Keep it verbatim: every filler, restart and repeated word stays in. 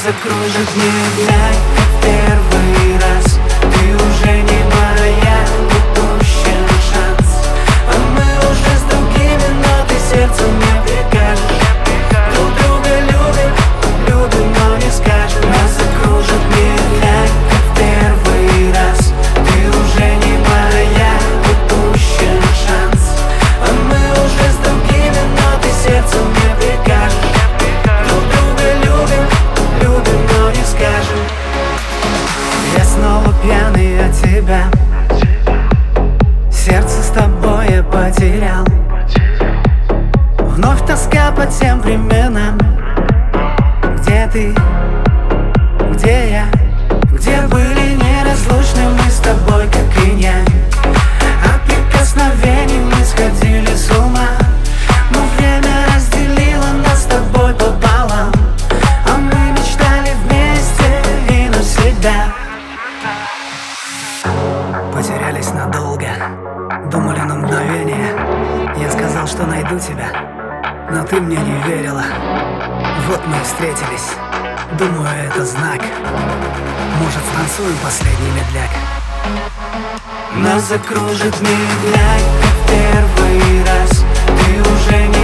закружит медляк, как первый раз. Ты уже не моя, упущен шанс. А мы уже с другими, но ты сердцем мне прикажешь. Друг друга любим, любим, но не скажем. Нас закружит медляк, как первый раз. Ты уже не моя, упущен шанс. А мы уже с другими, но ты сердцем мне прикажешь. Друг друга любим, любим, но не скажем. Я снова пьяный от тебя. Сердце с тобой я потерял. Вновь тоска по тем временам. Где ты? Где я? Где были неразлучны мы с тобой, как инь-янь? От прикосновений мы сходили с ума. Но время разделило нас с тобой пополам. А мы мечтали вместе и навсегда. Потерялись надолго, думали на мгновение. Я сказал, что найду тебя, но ты мне не верила. Вот мы и встретились, думаю, это знак. Может, станцуем последний медляк? Нас закружит медляк, как первый раз. Ты уже не